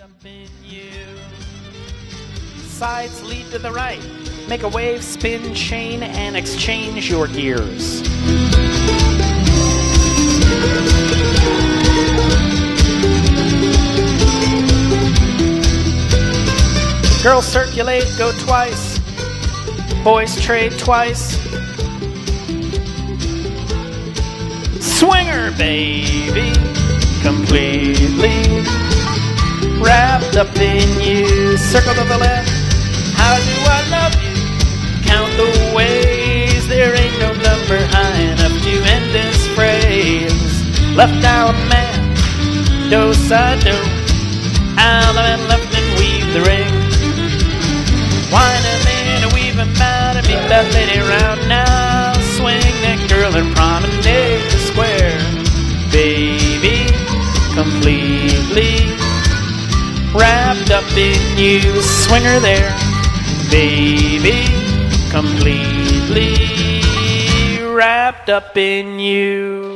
up in you. Sides lead to the right. Make a wave, spin, chain, and exchange your gears. Girls circulate, go twice. Boys trade twice. Swinger, baby, completely wrapped up in you. Circle to the left. How do I love you? Count the ways. There ain't no number high enough to end this phrase. Left down man, do side do. Out and left and weave the ring. Wine a man, weave him out and meet that lady round now. Swing that girl and promenade the square. Baby, completely wrapped up in you. Swing her there. Baby, completely wrapped up in you.